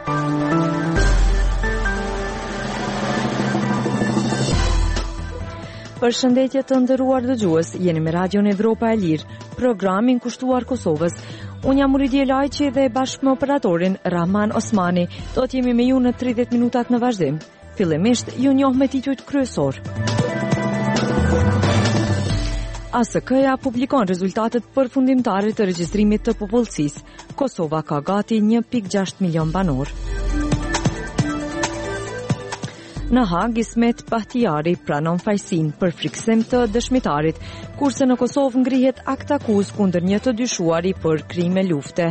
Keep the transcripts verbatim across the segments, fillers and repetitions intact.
Përshëndetje të nderuar dëgjues, jeni me Radion Evropa e Lirë, programin kushtuar Kosovës. Unë jam Muridje Lajqi dhe bashkë me operatorin Rahman Osmani do të jemi me ju në tridhjetë minutat në vazhdim. Fillimisht ju njoh me titujt kryesor. A S K-ja publikon rezultatet përfundimtare të regjistrimit të popullsisë. Kosova ka gati një pikë gjashtë milion banor. Në Hag, Ismet Bahtijari pranon fajsin për friksim të dëshmitarit, kurse në Kosovë ngrihet akt akuzë kundër një të dyshuari për krime lufte.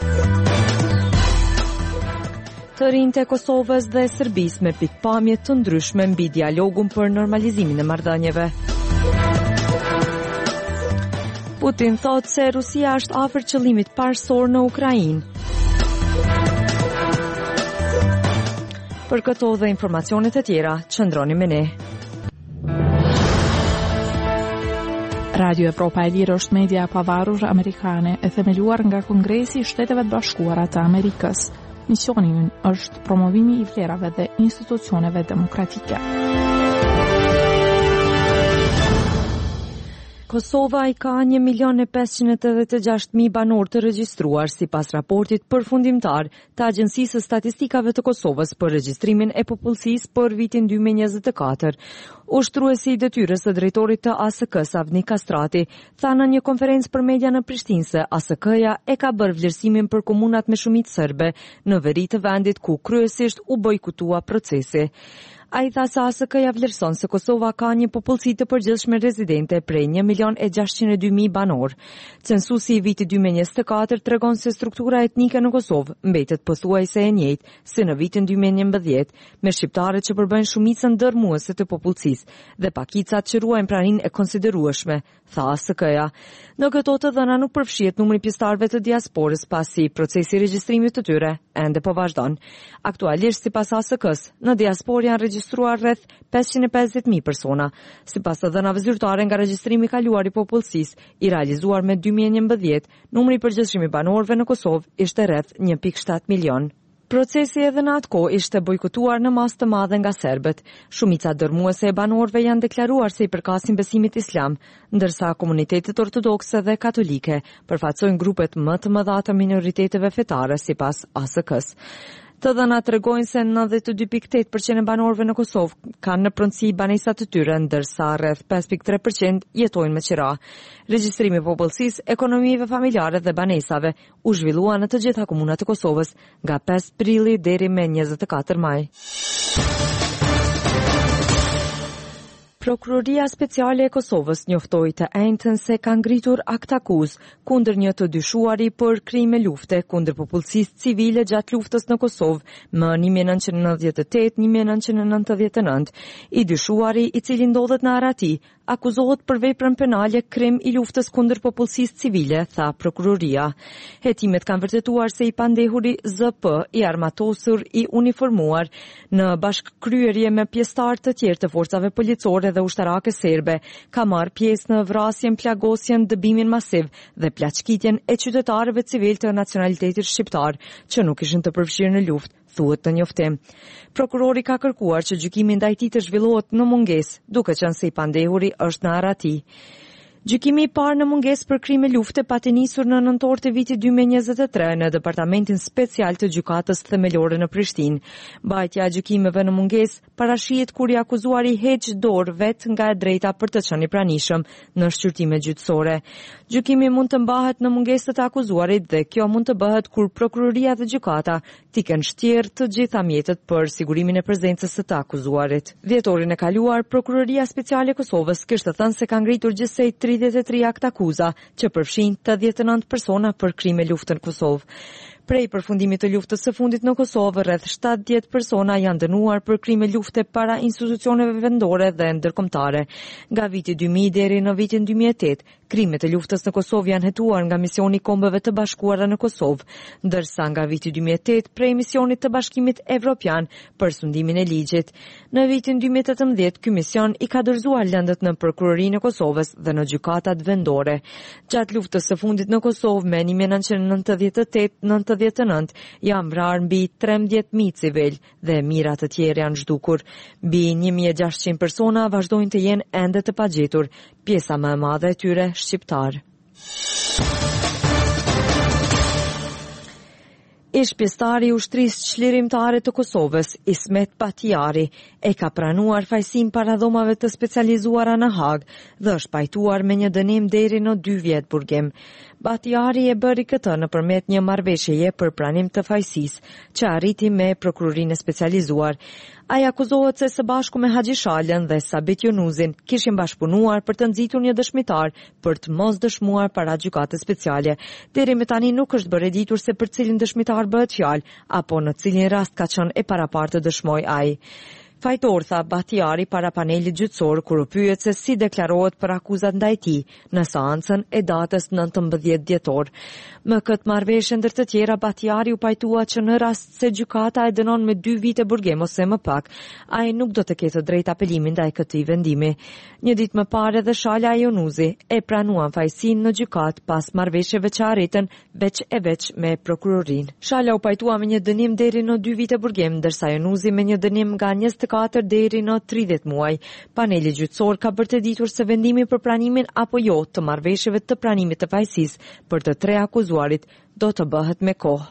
Të rinjtë e Kosovës dhe Serbisë me pikpamje të ndryshme mbi dialogun për normalizimin e marrëdhënieve. Putin thotë se Rusia është afër qëllimit parësor në Ukrainë. Për këto dhe informacionet e tjera, qëndroni me ne. Radio Evropa e Lirë është media pavarur amerikane e themeluar nga Kongresi i Shteteve të Bashkuara të Amerikës. Misioni i ynë është promovimi i vlerave dhe institucioneve demokratike. Kosova i ka një milion e pesëqind e tetëdhjetë e gjashtë mijë banor të regjistruar sipas raportit përfundimtar të Agjencisë së Statistikave të Kosovës për regjistrimin e popullsisë për vitin dy mijë e njëzet e katër. Ushtruesi i detyrës së drejtorit të A S K-s Avni Kastrati tha në një konferencë për media në Prishtinë se A S K-ja e ka bërë vlerësimin për komunat me shumicë serbe në veri të vendit ku kryesisht u bojkotua procesi. A i tha se A S K-ja vlerëson se Kosova ka një popullsi të përgjithshme rezidente prej një milion e gjashtëqind e dy mijë banor. Censusi i vitit dy mijë e njëzet e katër tregon se struktura etnike në Kosovë mbetet pothuajse e njëjtë si në vitin dy mijë e njëmbëdhjetë, me shqiptarët që përbëjnë shumicën dërmuese të popullsisë dhe pakicat që ruajnë praninë e konsiderueshme, tha A S K-ja. Në këto të dhëna nuk përfshihet numri pjesëtarëve të diasporës pasi procesi i regjistrimit të tyre ende po vazhdon. Aktualisht sipas A S K-s, në diasporë janë regjistruar rreth pesëqind e pesëdhjetë mijë persona. Sipas të dhënave zyrtare nga regjistrimi i kaluar i popullsisë i realizuar me dy mijë e njëmbëdhjetë, numri i përgjithshëm i banorëve në Kosovë ishte rreth një pikë shtatë milion. Procesi edhe në atë kohë ishte bojkotuar në masë të madhe nga serbët. Shumica dërmuese e banorëve janë deklaruar se i përkasin besimit islam, ndërsa komunitetet ortodokse dhe katolike përfaqësojnë grupet më të mëdha të minoriteteve fetare sipas A S K-s. Të dhënat tregojnë se nëntëdhjetë e dy pikë tetë përqind e banorëve në Kosovë kanë në pronësi banesat të tyre, ndërsa rreth pesë pikë tre përqind jetojnë me qira. Regjistrimi i popullsisë, ekonomive familjare dhe banesave u zhvillua në të gjitha komunat e Kosovës nga pesë prilli deri me njëzet e katër maj. Prokuroria Speciale e Kosovës njoftoi të enjtën se ka ngritur akt akuzë kundër një të dyshuari për krime lufte kundër popullsisë civile gjatë luftës në Kosovë më një mijë e nëntëqind e nëntëdhjetë e tetë - një mijë e nëntëqind e nëntëdhjetë e nëntë. I dyshuari, i cili ndodhet në Arati, akuzohet për veprën penale krim i luftës kundër popullsisë civile, tha prokuroria. Hetimet kanë vërtetuar se i pandehuri Z P, i armatosur, i uniformuar në bashkëkryerje me pjesëtar të tjerë të forcave policore dhe ushtarake serbe, ka marrë pjesë në vrasjen, plagosjen, dëbimin masiv dhe plaçkitjen e qytetarëve civil të nacionalitetit shqiptar që nuk ishin të përfshirë në luftë, thuhet në njoftim. Prokurori ka kërkuar që gjykimi ndaj tij të zhvillohet në mungesë, duke qenë se i pandehuri është në Arati. Gjykimi i parë në mungesë për krime lufte pati nisur në nëntor të vitit dy mijë e njëzet e tre në Departamentin Special të Gjykatës Themelore në Prishtinë. Mbajtja e gjykimeve në mungesë parashihet kur i akuzuari heq dorë vet nga e drejta për të qenë i pranishëm në shqyrtime gjyqësore. Gjykimi mund të mbahet në mungesë të akuzuarit dhe kjo mund të bëhet kur prokuroria dhe gjykata tiken shtjerë të gjitha mjetet për sigurimin e prezencës së të akuzuarit. Dhjetorin e kaluar, Prokuroria Speciale e Kosovës kishte thënë se ka ngritur gjithsej tridhjetë e tre akt akuza që përfshin tetëdhjetë e nëntë persona për krime lufte në Kosovë. Prej përfundimit të luftës së fundit në Kosovë, rreth shtatëdhjetë persona janë dënuar për krime lufte para institucioneve vendore dhe ndërkombëtare. Nga viti dy mijë deri në vitin dy mijë e tetë, krimet e luftës në Kosovë janë hetuar nga Misioni i Kombeve të Bashkuara në Kosovë, ndërsa nga viti dy mijë e tetë prej Misionit të Bashkimit Evropian për sundimin e ligjit. Në vitin dy mijë e tetëmbëdhjetë, ky mision i ka dorëzuar lëndët në Prokurorinë e Kosovës dhe në gjykatat vendore. Gjatë luftës së fundit në Kosovë me një mijë nëntëqind e nëntëdhjetë e tetë nëntëdhjetë e nëntë janë vrarë mbi trembëdhjetë mijë civil dhe mijëra të tjerë janë zhdukur. Mbi një mijë e gjashtëqind persona vazhdojnë të jenë ende të pagjetur, pjesa më e madhe e tyre shqiptar. Ish pjesëtari i ushtrisë çlirimtare të Kosovës, Ismet Batiari, e ka pranuar fajësinë para dhomave të specializuara në Hag dhe është pajtuar me një dënim deri në dy vjet burgim. Batiari e bëri këtë nëpërmjet një marrëveshjeje për pranim të fajësisë, që arriti me prokurorinë e specializuar. Ai akuzohet se së bashku me Haxhi Shalën dhe Sabit Jonuzin kishin bashkëpunuar për të nxitur një dëshmitar për të mos dëshmuar para gjykatës speciale. Deri me tani nuk është bërë ditur se për cilin dëshmitar bëhet fjalë apo në cilin rast ka qenë e parapartë të dëshmoj ai. Fajtor, tha Batiari para panelit gjyqësor kur u pyet se si deklarohet për akuzat ndaj tij në seancën e datës nëntëmbëdhjetë dhjetor. Më këtë marrëveshje ndër të tjera, Batiari u pajtua që në rast se gjykata e dënon me dy vite burgim ose më pak, ai nuk do të ketë drejt apelimi ndaj këtij vendimi. Një ditë më parë edhe Shala Jonuzi e pranuan fajësinë në gjykat pas marrëveshjeve që arritën veç e veç me prokurorinë. Shala u pajtua me një dënim deri në dy vite burgim, ndërsa Jonuzi me një dënim nga njëzet e katër deri në tridhjetë muaj. Paneli gjyqësor ka bërë të ditur se vendimi për pranimin apo jo të marrëveshjeve të pranimit të fajësisë për të tre akuzuarit do të bëhet me kohë.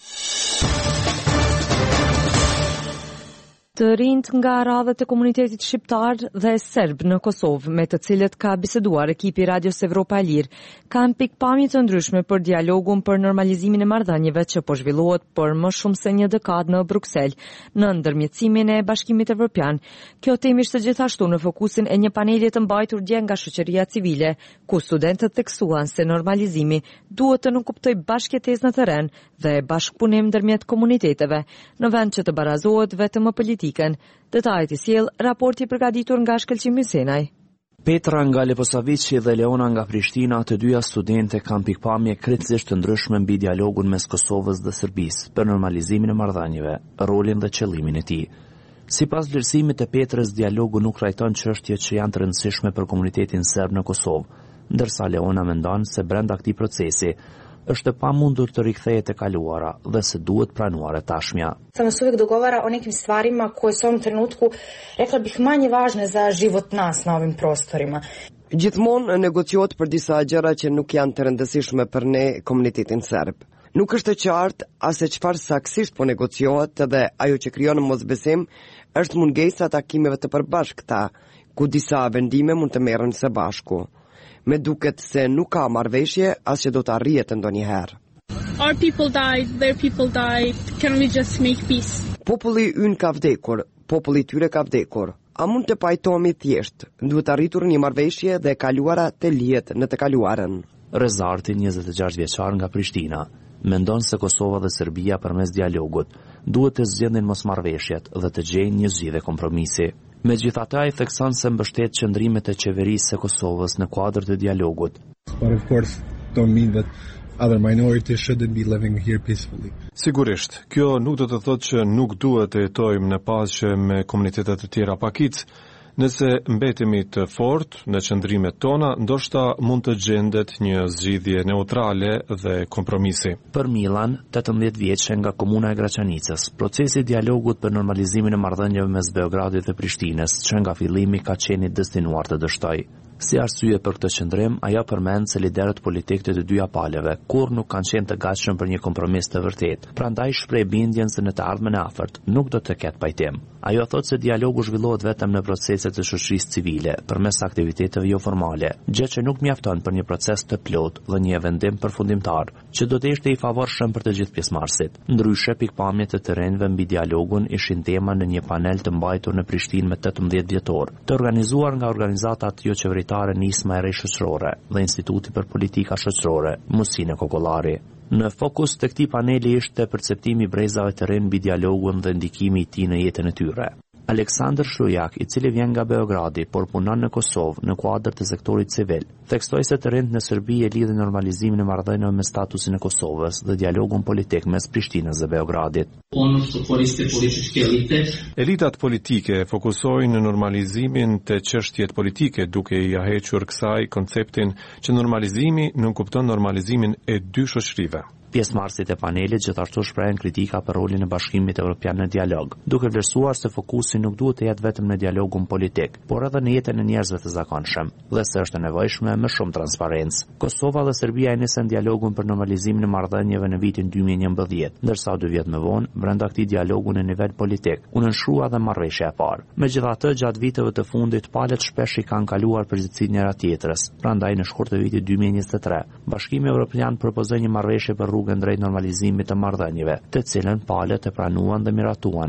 Të rinjt nga radhët e komunitetit shqiptar dhe serb në Kosovë, me të cilët ka biseduar ekipi Radios Evropa e Lirë, kanë pikpamje të ndryshme për dialogun për normalizimin e marrëdhënieve që po zhvillohet për më shumë se një dekadë në Bruksel, në ndërmjetësimin e Bashkimit Evropian. Kjo temë ishte gjithashtu në fokusin e një paneli të mbajtur dje nga shoqëria civile, ku studentët theksuan se normalizimi duhet të nënkuptojë bashkëtesë në terren dhe bashkëpunim ndërmjet komuniteteve, në vend që të barazohet vetëm më politik. Detajet i sjell raporti i përgatitur nga Shkëlqim Hysenaj. Petra nga Leposavici dhe Leona nga Prishtina, të dyja studente kanë pikpamje kritikisht të ndryshme mbi dialogun mes Kosovës dhe Serbisë për normalizimin e marrëdhënieve, rolin dhe qëllimin e tij. Sipas vlerësimit të Petrës, dialogu nuk trajton çështje që janë të rëndësishme për komunitetin serb në Kosovë, ndërsa Leona mendon se brenda këtij procesi është pamundur të rikthehet e kaluara dhe se duhet pranuar e tashmja. Se nas uvek dogovara o nekim stvarima koje su u ovom trenutku, rekla bih, manje važne za život nas na ovim prostorima. Gjithmonë negociohet për disa gjëra që nuk janë të rëndësishme për ne komunitetin serb. Nuk është e qartë as se çfarë saktësisht po negociohet dhe ajo që krijon mosbesim është mungesa e takimeve të përbashkëta, ku disa vendime mund të merren së bashku. Me duket se nuk ka marrëveshje as që do të arrihet ndonjëherë. Our people died, their people died. Can we just make peace? Populli ynë ka vdekur, populli tyre ka vdekur. A mund të pajtohemi thjesht? Duhet arritur një marrëveshje dhe e kaluara të lihet në të kaluarën. Rezarti, njëzet e gjashtë vjeçar nga Prishtina, mendon se Kosova dhe Serbia përmes dialogut duhet të zgjidhin mosmarrëveshjet dhe të gjejnë një zgjidhje kompromisi. Megjithatë, ai thekson se mbështet qëndrimet e qeverisë së Kosovës në kuadër të dialogut. But of course, don't mean that other minorities shouldn't be living here peacefully. Sigurisht, kjo nuk do të thotë që nuk duhet të jetojmë në paqe me komunitetet të tjera pakicë. Nëse mbetemi të fortë në qëndrimet tona, ndoshta mund të gjendet një zgjidhje neutrale dhe kompromisi. Për Milan, tetëmbëdhjetë vjeçë nga komuna e Graçanicës, procesi i dialogut për normalizimin e marrëdhënieve mes Beogradit dhe Prishtinës, që nga fillimi ka qenë i destinuar të dështojë. Si arsye për këtë qëndrim, ajo përmend se liderët politikë të të dyja palëve kur nuk kanë qenë të gatshëm për një kompromis të vërtetë. Prandaj shpreh bindjen se në të ardhmen e afërt nuk do të ketë pajtim. Ajo thotë se dialogu zhvillohet vetëm në proceset të shoqërisë civile, përmes aktiviteteve jo formale, gjë që nuk mjafton për një proces të plotë dhe një vendim përfundimtar, që do të ishte i favorshëm për të gjithë pjesëmarrësit. Ndryshe, pikpamjet e terrenëve mbi dialogun ishin tema në një panel të mbajtur në Prishtinë me tetëmbëdhjetë dhjetor, të organizuar nga organizatat jo qeveritare Nisma e Re Shoqërore dhe Instituti për Politika Shoqërore, Musine Kokollari. Në fokus të këtij paneli ishte perceptimi i brezave të rinë mbi dialogun dhe ndikimi i tij në jetën e tyre. Aleksandr Shlujak, i cili vjen nga Beogradi, por punon në Kosovë në kuadër të sektorit civil, theksoi se të rinjt në Serbi e lidhin normalizimin e marrëdhënieve me statusin e Kosovës dhe dialogun politik mes Prishtinës dhe Beogradit. Elitat politike fokusojnë në normalizimin të çështjet politike, duke i hequr kësaj konceptin që normalizimi nuk kupton normalizimin e dy shoqërive. Pjesëmarrësit e panelit gjithashtu shprehin kritika për rolin e Bashkimit Evropian në dialog, duke vlerësuar se fokusi nuk duhet të jetë vetëm në dialogun politik, por edhe në jetën e njerëzve të zakonshëm, dhe se është e nevojshme më shumë transparencë. Kosova dhe Serbia e nisën dialogun për normalizimin e marrëdhënieve në vitin dy mijë e njëmbëdhjetë, ndërsa dy vjet më vonë, brenda këtij dialogu në nivel politik, u nënshkrua dhe marrëveshja e parë. Megjithatë, gjatë viteve të fundit, palët shpesh i kanë kaluar përgjegjësitë njëra tjetrës. Prandaj në shkurt të vitit dy mijë e njëzet e tre, Bashkimi Evropian propozoi një marrëveshje për rrugën drejt normalizimit të marrëdhënieve, të cilën palët e pranuan dhe miratuan.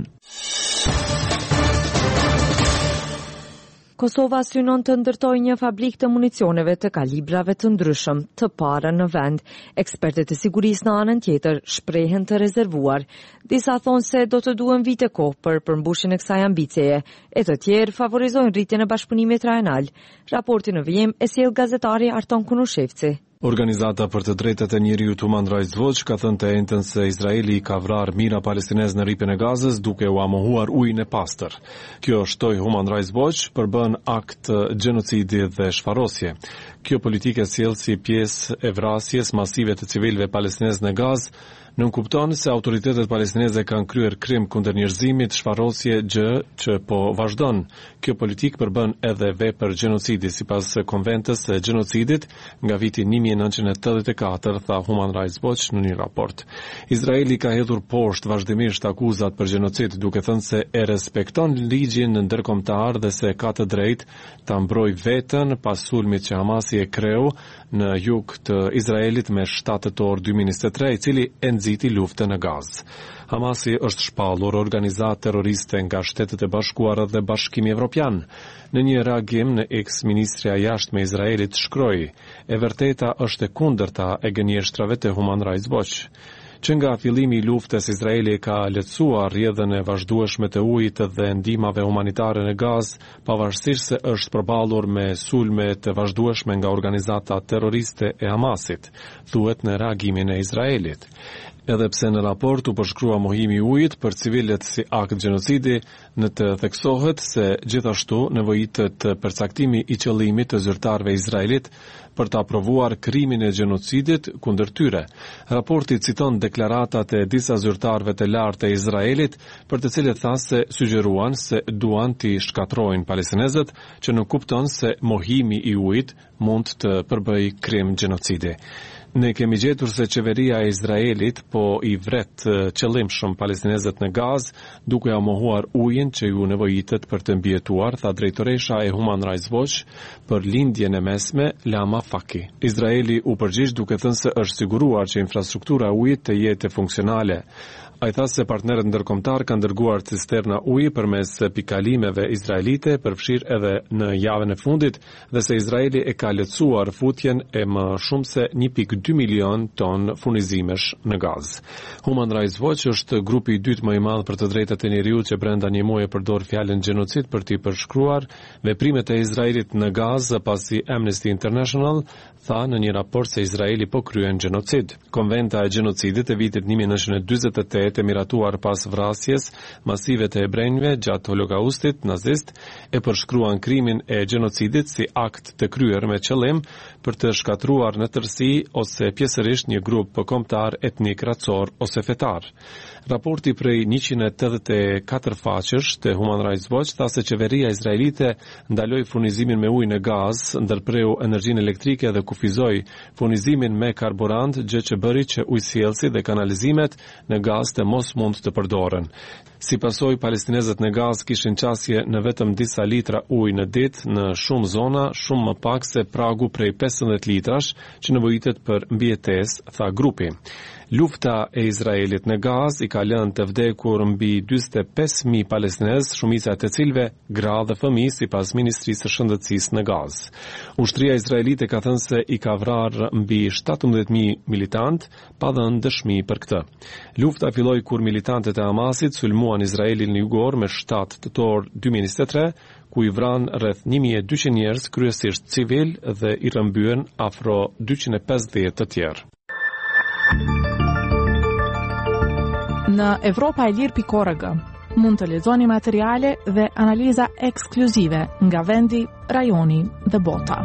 Kosova synon të ndërtojë një fabrikë të municioneve të kalibrave të ndryshëm, të parë në vend. Ekspertët e sigurisë në anën tjetër shprehen të rezervuar. Disa thonë se do të duhen vite kohë për përmbushjen e kësaj ambicie, e të tjerë favorizojnë rritjen e bashkëpunimit rajonal. Raportin në vijim e sjell gazetari Arton Kunushevci. Organizata për të drejtat e njeriut Human Rights Watch ka thënë të njëjtën se Izraeli ka vrarë mijëra palestinezë në rripën e Gazës duke u amohuar ujin e pastër. Kjo shtoi Human Rights Watch përbën akt gjenocidi dhe shfarosje. Kjo politike sjell si pjesë e vrasjes masive të civilëve palestinezë në Gazë, nuk kupton se autoritetet palestineze kanë kryer krim kundër njerëzimit, shfarosje, gjë që po vazhdon. Kjo politik përbën edhe vepër gjenocidi sipas konventës së gjenocidit nga viti një mijë e nëntëqind e tetëdhjetë e katër, tha Human Rights Watch në një raport. Izraeli ka hedhur poshtë vazhdimisht akuzat për gjenocid, duke thënë se e respekton ligjin ndërkombëtar dhe se ka të drejtë ta mbrojë veten pas sulmit që Hamasi e kreu në jug të Izraelit me shtatë tetor dy mijë e njëzet e tre, i cili e nxiti luftën në Gazë. Hamasi është shpallur organizatë terroriste nga Shtetet e Bashkuara dhe Bashkimi Evropian. Në një reagim në X, ministrja e jashtme e Izraelit shkroi: "E vërteta është e kundërta e gënjeshtrave të Human Rights Watch." Që nga fillimi i luftës, Izraeli ka lehtësuar rrjedhën e vazhdueshme të ujit dhe ndihmave humanitare në Gazë, pavarësisht se është përballur me sulme të vazhdueshme nga organizata terroriste e Hamasit, thuhet në reagimin e Izraelit. Edhe pse në raport u përshkrua mohimi i ujit për civilët si akt gjenocidi, në të theksohet se gjithashtu nevojitet përcaktimi i qëllimit të zyrtarëve Izraelit për të aprovuar krimin e gjenocidit kundër tyre. Raporti citon deklaratat e disa zyrtarëve të lartë të Izraelit, për të cilët tha se sugjeruan se duan t'i shkatrojnë palestinezët, që nuk kupton se mohimi i ujit mund të përbëjë krim gjenocidi. Ne kemi gjetur se qeveria e Izraelit po i vret qëllimshëm palestinezët në Gazë, duke amohuar ujin që ju nevojitet për të mbijetuar, tha drejtoresha e Human Rights Watch për lindjen e mesme, Lama Faki. Izraeli u përgjigj duke thënë se është siguruar që infrastruktura e ujit të jetë funksionale. Ai tha se partnerët ndërkombëtar kanë dërguar cisterna uji përmes pikalimeve izraelite, përfshirë edhe në javën e fundit, dhe se Izraeli e ka lehtësuar futjen e më shumë se një pikë dy milion ton furnizimesh në Gazë. Human Rights Watch është grupi i dytë më i madh për të drejtat e njeriut që brenda një muaji përdor fjalën gjenocid për t'i përshkruar veprimet e Izraelit në Gazë, pasi Amnesty International tha në një raport se Izraeli po kryen gjenocid. Konventa e gjenocidit e vitit një mijë e nëntëqind e dyzet e tetë, e miratuar pas vrasjes masive të hebrejve gjatë holokaustit nazist, e përshkruan krimin e gjenocidit si akt të kryer me qëllim për të shkatruar në tërësi ose pjesërisht një grup kombëtar etnik, racor ose fetar. Raporti prej njëqind e tetëdhjetë e katër faqesh të Human Rights Watch tha se qeveria izraelite ndaloi furnizimin me ujë në Gazë, ndërpreu energjinë elektrike dhe kufizoi furnizimin me karburant, gjë që bëri që ujësjellsi dhe kanalizimet në Gazë të mos mund të përdoren. Si pasojë, palestinezët në Gazë kishin qasje në vetëm disa litra ujë në ditë, në shumë zona shumë më pak se pragu prej pesëdhjetë litrash që nevojitet për mbijetesë, tha grupi. Lufta e Izraelit në Gazë i ka lënë të vdekur mbi njëzet e pesë mijë palestinezë, shumica e të cilëve gra dhe fëmijë, sipas Ministrisë së Shëndetësisë në Gazë. Ushtria izraelite ka thënë se i ka vrarë mbi shtatëmbëdhjetë mijë militant, pa dhënë dëshmi për këtë. Lufta filloi kur militantët e Hamasit sulmuan Izraelin në jugor me shtatë tetor dy mijë e njëzet e tre, ku i vran rreth një mijë e dyqind njerëz, kryesisht civil, dhe i rrëmbyen afro dyqind e pesëdhjetë të tjerë. Në Evropa e Lirë pikë org mund të lexoni materiale dhe analiza ekskluzive nga vendi, rajoni dhe bota.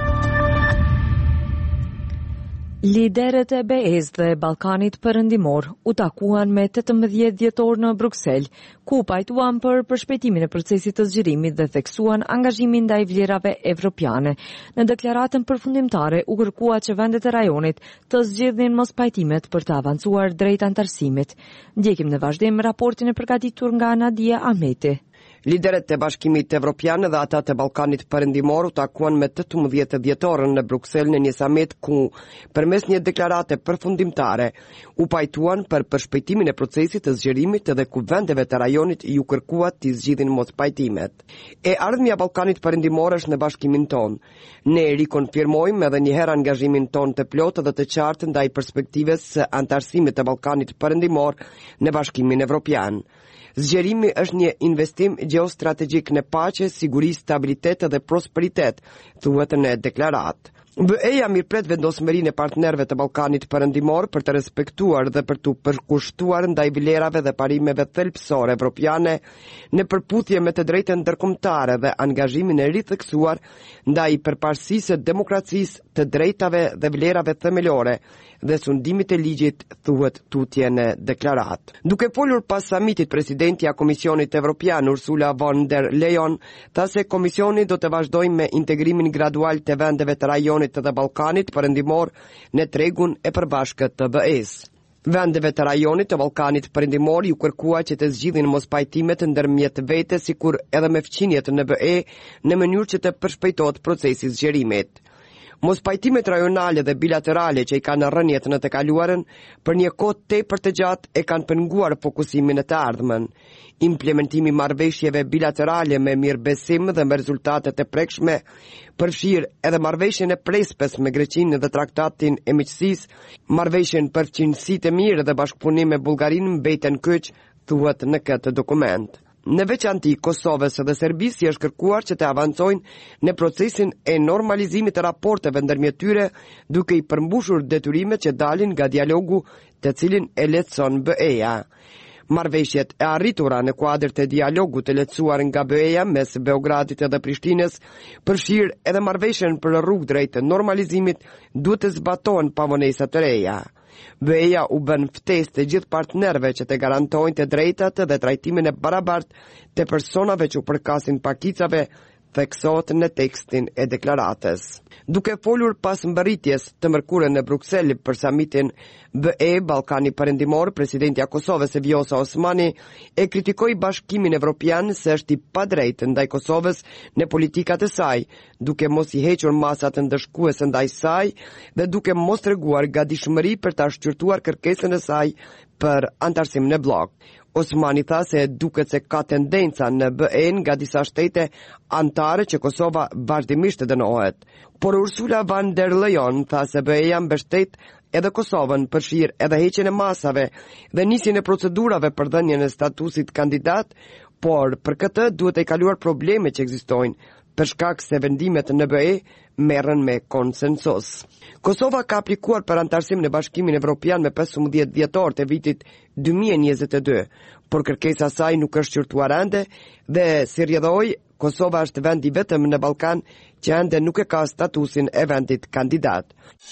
Liderët e B E-s dhe Ballkanit Perëndimor u takuan me tetëmbëdhjetë dhjetor në Bruksel, ku pajtuan për përshpejtimin e procesit të zgjerimit dhe theksuan angazhimin ndaj vlerave evropiane. Në deklaratën përfundimtare u kërkua që vendet e rajonit të zgjidhin mos pajtimet për të avancuar drejt antarësimit. Ndjekim në vazhdim raportin e përgatitur nga Nadia Ahmeti. Liderët e Bashkimit Evropian dhe ata të Ballkanit Perëndimor u takuan me tetëmbëdhjetë dhjetorën në Bruksel në një summit ku, përmes një deklarate përfundimtare, u pajtuan për përshpejtimin e procesit të zgjerimit dhe ku vendeve të rajonit ju kërkuat të zgjidhin mos pajtimet. E ardhmja Ballkanit Perëndimor është në bashkimin ton. Ne rikonfirmojmë edhe një herë angazhimin ton të plotë dhe të qartë ndaj perspektives së antarësimit të Ballkanit Perëndimor në Bashkimin Evropian. Zgjerimi është një investim geostrategjik në paqe, siguri, stabilitet dhe prosperitet, thuhet në deklaratë. B E-ja mirëpret vendosmërinë e partnerëve të Ballkanit Perëndimor për të respektuar dhe për të përkushtuar ndaj vlerave dhe parimeve thelbësore evropiane në përputhje me të drejtën ndërkombëtare dhe angazhimin e ritheksuar ndaj përparësisë së demokracisë, të drejtave dhe vlerave themelore dhe sundimit të ligjit, thuhet tutje në deklaratë. Duke folur pas samitit, presidenti i Komisionit Evropian Ursula von der Leyen tha se komisioni do të vazhdojë me integrimin gradual të vendeve të rajonit dhe Ballkanit Perëndimor në tregun e përbashkët të B E-s. Vendeve të rajonit të Ballkanit Perëndimor ju kërkua që të zgjidhin mospajtimet ndërmjet vete, sikur edhe me fqinjet në B E në mënyrë që të përshpejtohet procesi i zgjerimit. Mospajtimet rajonale dhe bilaterale që i kanë rënjet në të kaluarën për një kohë tepër të gjatë e kanë penguar fokusimin e të ardhmen. Implementimi i marrëveshjeve bilaterale me mirëbesim dhe me rezultate të prekshme përfshir edhe marrëveshjen e prespes me Greqinë dhe traktatin e miqësisë, marrëveshjen për fqinësi të mirë dhe bashkëpunim me Bullgarinë mbeten kyç, thuhet në këtë dokument. Në veçanti Kosovës dhe Serbisë është kërkuar që të avancojnë në procesin e normalizimit të raporteve ndërmjet tyre, duke i përmbushur detyrimet që dalin nga dialogu të cilin e lehtëson B E-ja. Marrëveshjet e arritura në kuadër të dialogut të lehtësuar nga B E-ja mes Beogradit dhe Prishtinës përfshir edhe marrëveshjen për rrugë drejt normalizimit, duhet të zbatohen pavonesa të reja. B E-ja u bën ftesë të gjithë partnerëve që të garantojnë të drejtat dhe trajtimin e barabartë të personave që u përkasin pakicave, theksohet në tekstin e deklaratës. Duke folur pas mbërritjes të mërkurën në Bruksel për samitin B E Ballkani Perëndimor, presidenti i Kosovës Vjosa Osmani e kritikoi Bashkimin Evropian se është i padrejtë ndaj Kosovës në politikat e saj, duke mos i hequr masat ndëshkuese ndaj saj dhe duke mos treguar gatishmëri për ta shqyrtuar kërkesën e saj për antarësim në blok. Osmani tha se duket se ka tendenca në B E nga disa shtete antare që Kosova vazhdimisht dënohet. Por Ursula von der Leyen tha se B E-ja mbështet edhe Kosovën, përfshir edhe heqjen e masave dhe nisjen e procedurave për dhënien e statusit kandidat, por për këtë duhet të kaluar problemet që ekzistojnë, për shkak se vendimet në B E merren me konsensus. Kosova ka aplikuar për antarësim në Bashkimin Evropian me pesëmbëdhjetë dhjetor të vitit dy mijë e njëzet e dy, por kërkesa e saj nuk është shqyrtuar ende dhe si rrjedhoi, Kosova është vendi vetëm në Ballkan që ende nuk e ka statusin e vendit kandidat.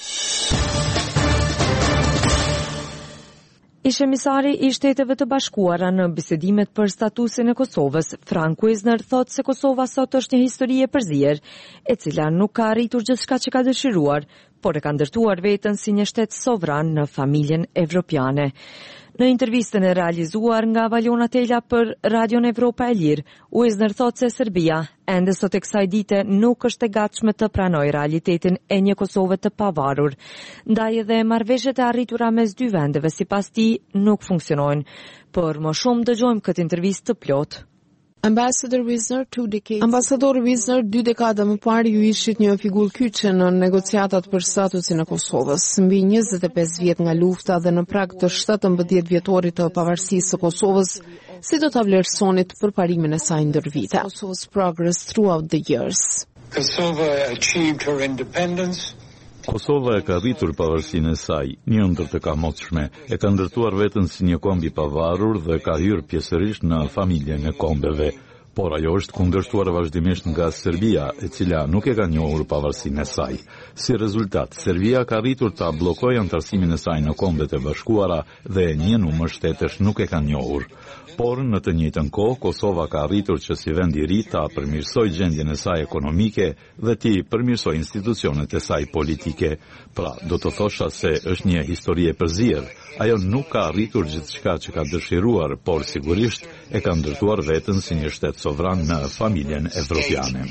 Ish emisari i Shteteve të Bashkuara në bisedimet për statusin e Kosovës, Frank Wisner, thot se Kosova sot është një histori e përzier, e cila nuk ka arritur gjithçka që ka dëshiruar, por e ka ndërtuar veten si një shtet sovran në familjen evropiane. Në intervistën e realizuar nga Valiona Tela për Radion Evropa e Lirë, Wisner thot se Serbia ende sot e kësaj dite nuk është e gatshme të pranojë realitetin e një Kosove të pavarur. Ndaj edhe marrëveshjet e arritura mes dy vendeve sipas tij nuk funksionojnë. Por më shumë dëgjojmë këtë intervistë të plotë. Ambassador Wisner, Ambasador Wisner, dy dekada më parë ju ishit një figurë kyçe në negociatat për statusin e Kosovës. Mbi njëzet e pesë vjet nga lufta dhe në prag të shtatëmbëdhjetë vjetorit të pavarësisë së Kosovës, si do ta vlerësonit përparimin e saj ndër vite? Kosova's progress throughout the years. Kosovo achieved her independence. Kosova e ka rritur pavarësinë e saj, një ndër të kamotshme, e ka ndërtuar veten si një komb i pavarur dhe ka hyrë pjesërisht në familjen e kombeve. Por ajo është kundërshtuar vazhdimisht nga Serbia, e cila nuk e ka njohur pavarësinë e saj. Si rezultat, Serbia ka rritur ta bllokojë antarësimin e saj në Kombet e Bashkuara dhe një numër shtetesh nuk e kanë njohur. Por në të njëjtën kohë, Kosova ka arritur që si vend i ri ta përmirësojë gjendjen e saj ekonomike dhe ti përmirësojë institucionet e saj politike. Pra, do të thosha se është një histori e përzier. Ajo nuk ka arritur gjithçka që ka dëshiruar, por sigurisht e ka ndërtuar veten si një shtet sovran në familjen evropiane.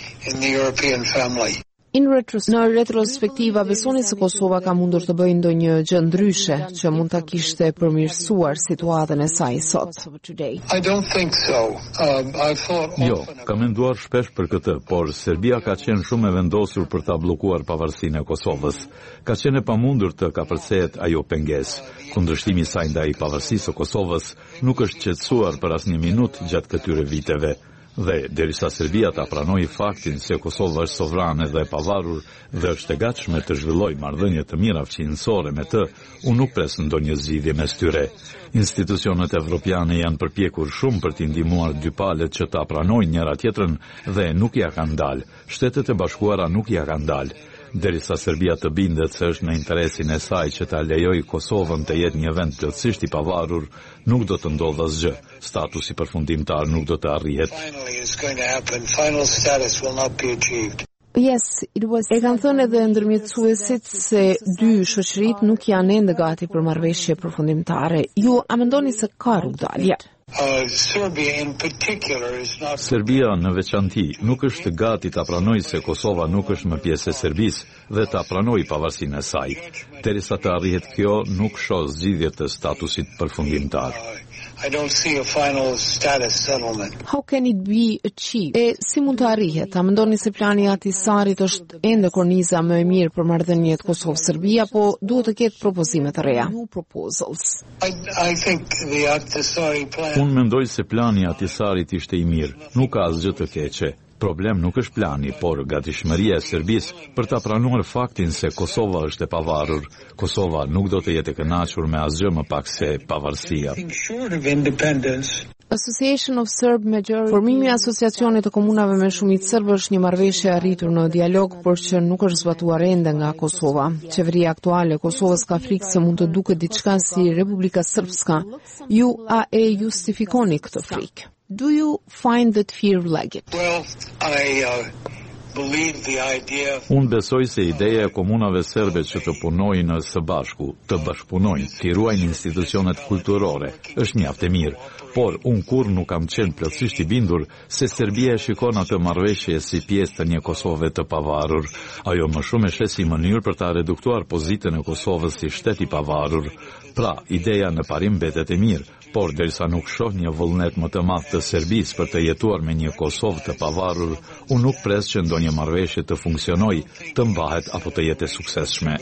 In retros- në retrospektiva, besoni se Kosova ka mundur të bëjë ndonjë gjë ndryshe që mund ta kishte përmirësuar situatën e saj sot? I don't think so. Um, I thought Jo, ka menduar shpesh për këtë, por Serbia ka qenë shumë e vendosur për ta bllokuar pavarësinë e Kosovës. Ka qenë e pamundur të kapërcehet ajo pengesë. Kundërshtimi i saj ndaj pavarësisë së Kosovës nuk është qetësuar për asnjë minutë gjatë këtyre viteve. Dhe derisa Serbia ta pranoi faktin se Kosova është sovrane dhe e pavarur dhe është e gatshme të zhvillojë marrëdhënie të mira fqinjësore me të, unë nuk pres ndonjë zgjidhje mes tyre. Institucionet evropiane janë përpjekur shumë për t'i ndihmuar dy palët që ta pranojnë njëra tjetrën dhe nuk ja kanë dalë. Shtetet e Bashkuara nuk ja kanë dalë. Derisa Serbia të bindet se është në interesin e saj që ta lejojë Kosovën të jetë një vend plotësisht i pavarur, nuk do të ndodhë asgjë. Statusi përfundimtar nuk do të arrihet. Yes, it was... E kanë thënë edhe ndërmjetësuesit se dy shoqërit nuk janë ende gati për marrëveshje përfundimtare. Ju a mendoni se ka rrugdalje? Uh, Serbia in particular is not... Serbia në veçanti nuk është gati ta pranojë se Kosova nuk është më pjesë e Serbisë dhe ta pranojë pavarësinë e saj. Derisa të arrihet kjo, nuk shoh zgjidhje të statusit përfundimtar. I don't see a final status settlement. How can it be achieved? E si mund të arrihet? A mendoni se plani i Ahtisarit është ende korniza më e mirë për marrëdhëniet Kosovë-Serbia, po duhet të ketë propozime të reja? New proposals. I, I think the Ahtisaari plan... Unë mendoj se plani i Ahtisarit ishte i mirë. Nuk ka asgjë të keqe. Problem nuk është plani, por gatishmëria e Serbisë për ta pranuar faktin se Kosova është e pavarur. Kosova nuk do të jetë e kënaqur me asgjë më pak se pavarësia. Association of Serb Majority. Formimi i asociacionit të komunave me shumicë serbe është një marrëveshje e arritur në dialog, por që nuk është zbatuar ende nga Kosova. Qeveria aktuale e Kosovës ka frikë se mund të duket diçka si Republika Srpska. Ju a e justifikoni këtë frikë? Do you find that fear legit? Well, I uh, believe the idea... Unë besoj se ideja e komunave serbe që të punojnë së bashku, të bashkëpunojnë, të ruajnë institucionet kulturore, është mjaft e mirë. Por unë kur nuk kam qenë plotësisht i bindur se Serbia e shikon atë marrëveshje si pjesë të një Kosove të pavarur. Ajo më shumë e shes si mënyrë për ta reduktuar pozitën e Kosovës si shtet i pavarur. Pra, ideja në parim mbetet e mirë, por derisa nuk shoh një vullnet më të madh të Serbisë për të jetuar me një Kosovë të pavarur, unë nuk pres që ndonjë marrëveshje të funksionojë, të mbahet apo të jetë e suksesshme.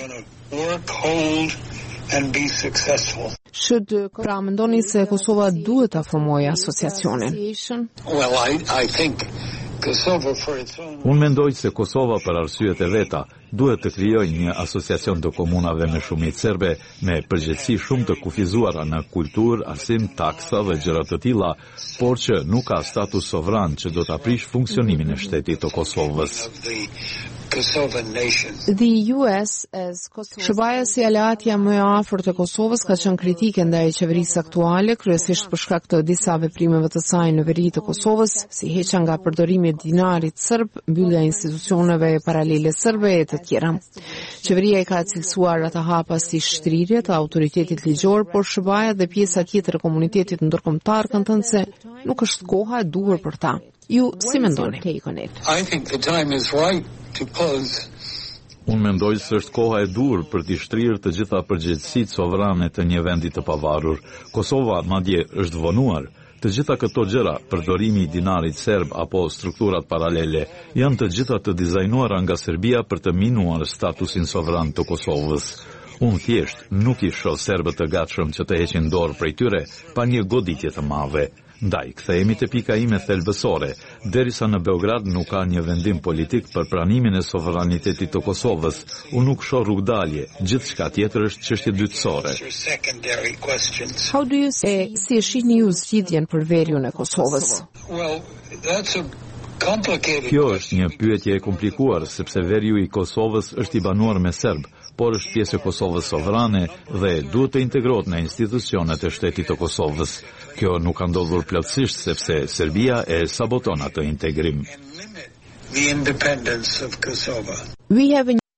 Should, pra, mendoni se Kosova duhet ta formojë asociacionin? Well, I, I think Kosovo for its own... Unë mendoj se Kosova për arsyet e veta duhet të krijojë një asociacion të komunave me shumicë serbe me përgjegjësi shumë të kufizuara në kulturë, arsim, taksa dhe gjëra të tilla, por që nuk ka status sovran që do ta prish funksionimin e shtetit të Kosovës. Kosovan nation. The U S as Kosovo. Shëbaja si aleatja më e afërt e Kosovës ka qenë kritike ndaj qeverisë aktuale, kryesisht për shkak të disa veprimeve të saj në veri të Kosovës, si heqja nga përdorimi i dinarit serb, mbyllja e institucioneve paralele serbe e të tjera. Qeveria i ka cilësuar atë hapa si shtrirje të autoritetit ligjor, por Shëbaja dhe pjesa tjetër e komunitetit ndërkombëtar kanë thënë se nuk është koha e duhur për ta. Ju si mendoni? I think the time is right to pause. Unë mendoj se është koha e dur për t'i shtrirë të gjitha përgjegjësitë sovrane të një vendi të pavarur. Kosova madje është vonuar. Të gjitha këto gjëra, përdorimi i dinarit serb apo strukturat paralele, janë të gjitha të dizajnuara nga Serbia për të minuar statusin sovran të Kosovës. Unë thjesht nuk i shoh serbët të gatshëm që të heqin dorë prej tyre pa një goditje të madhe. Ndaj, kthehemi te pika ime thelbësore, derisa në Beograd nuk ka një vendim politik për pranimin e sovranitetit të Kosovës, unë nuk shoh rrugdalje, gjithçka tjetër është çështje dytësore. How do you say, e, si e shihni ju zgjidhjen për veriun e Kosovës? Well, that's a complicated. Kjo është një pyetje e komplikuar, sepse veriu i Kosovës është i banuar me serb, por është pjesë e Kosovës sovrane dhe duhet të integrohet në institucionet e shtetit të Kosovës. Kjo nuk ka ndodhur plotësisht sepse Serbia e saboton atë integrim. The independence of Kosovo. We have a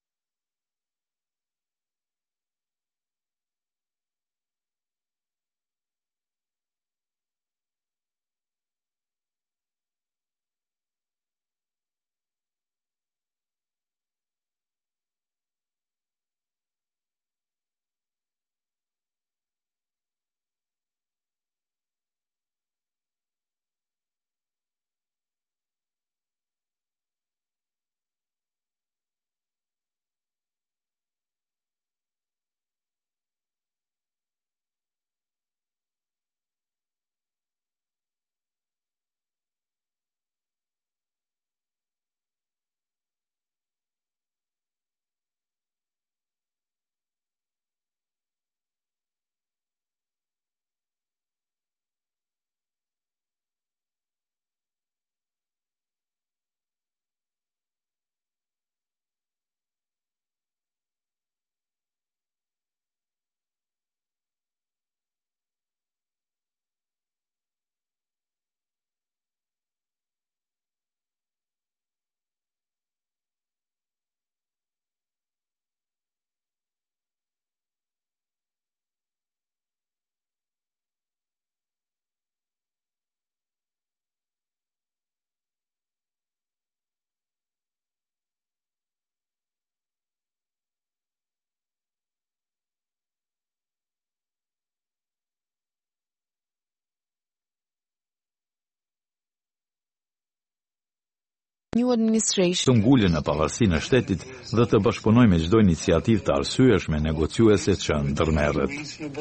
new administration. Të ngulën në pavarësinë e shtetit dhe të bashkëpunoj me çdo iniciativë të arsyeshme negociuese që ndërmerret.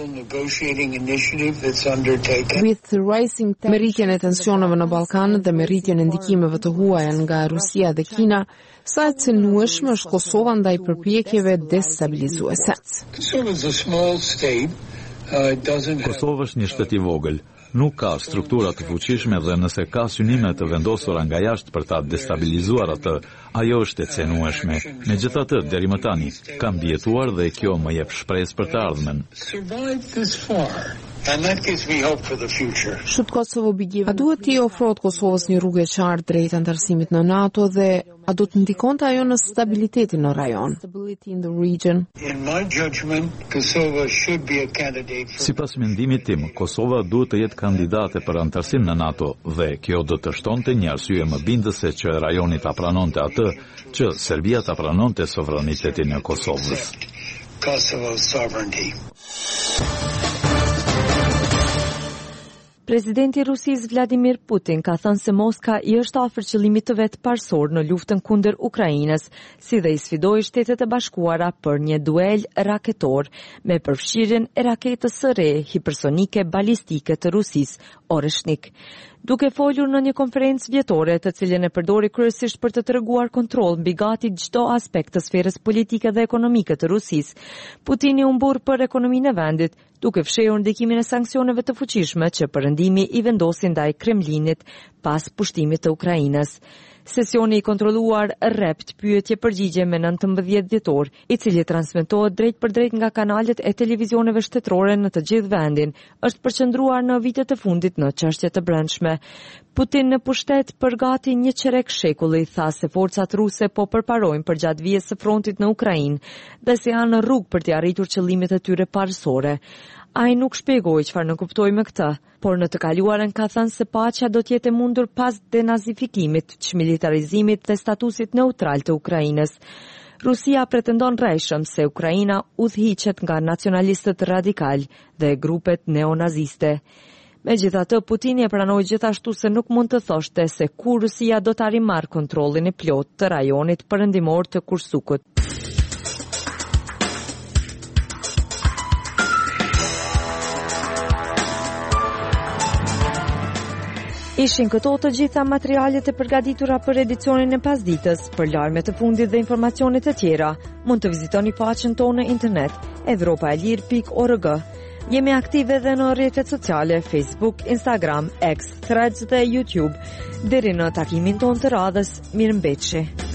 With the rising me rritjen e tensioneve në Ballkan dhe me rritjen e ndikimeve të huaja nga Rusia dhe Kina, sa e cënueshme është Kosova ndaj përpjekjeve destabilizuese. Kosova është një shtet i vogël. Nuk ka struktura të fuqishme dhe nëse ka synime të vendosura nga jashtë për ta destabilizuar atë, ajo është e cenueshme. Megjithatë, deri më tani, kam mbijetuar dhe kjo më jep shpresë për të ardhmen. And that gives me hope for the future. Should Kosovo be given? A duhet t'i ofrohet Kosovës një rrugë e qartë drejt antarësimit në NATO dhe a do të ndikonte ajo në stabilitetin në rajon? Stability in the region. In my judgment, Kosovo should be a candidate for... Sipas mendimit tim, Kosova duhet të jetë kandidate për antarësim në NATO dhe kjo do të shtonte një arsye më bindëse që rajoni ta pranonte atë që Serbia ta pranonte sovranitetin e Kosovës. Kosovo's sovereignty. Presidenti i Rusisë Vladimir Putin ka thënë se Moska i është afër qëllimit të vet parsor në luftën kundër Ukrainës, si dhe i sfidoi Shtetet e Bashkuara për një duel raketor me përfshirjen e raketës së re hipersonike balistike të Rusisë, Oreshnik. Duke folur në një konferencë vjetore të cilën e përdori kryesisht për të treguar kontroll mbi gati çdo aspekt të sferës politike dhe ekonomike të Rusisë, Putini u mbur për ekonominë e vendit, duke fshehur ndikimin e sanksioneve të fuqishme që perëndimi i vendosin ndaj Kremlinit pas pushtimit të Ukrainës. Sesioni i kontrolluar rrept pyetje përgjigje me nëntëmbëdhjetë dhjetor, i cili transmetohet drejt për drejt nga kanalet e televizioneve shtetërore në të gjithë vendin, është përqendruar në vitet e fundit në çështje të brendshme. Putin në pushtet për gati një qerek shekulli tha se forcat ruse po përparojnë për gjatë vijës së frontit në Ukrainë dhe se janë në rrugë për të arritur qëllimet e tyre parësore. Ai nuk shpjegoi çfarë në kuptoi me këtë, por në të kaluarën ka thënë se paqja do të jetë e mundur pas denazifikimit, çmilitarizimit dhe statusit neutral të Ukrainës. Rusia pretendon rrejshëm se Ukraina udhhiqet nga nacionalistët radikal dhe grupet neonaziste. Megjithatë, Putini e pranoi gjithashtu se nuk mund të thoshte se kur Rusia do të arrijë kontrollin e plot të rajonit perëndimor të Kursukut. Ishin këto të gjitha materialet e përgatitura për edicionin e pasditës. Për lajmet e fundit dhe informacione të tjera, mund të vizitoni faqen tonë në internet evropaelir pikë org. Jemi aktive edhe në rrjetet sociale Facebook, Instagram, X, Threads dhe YouTube. Deri në takimin tonë të radhës, mirëmbëjtje.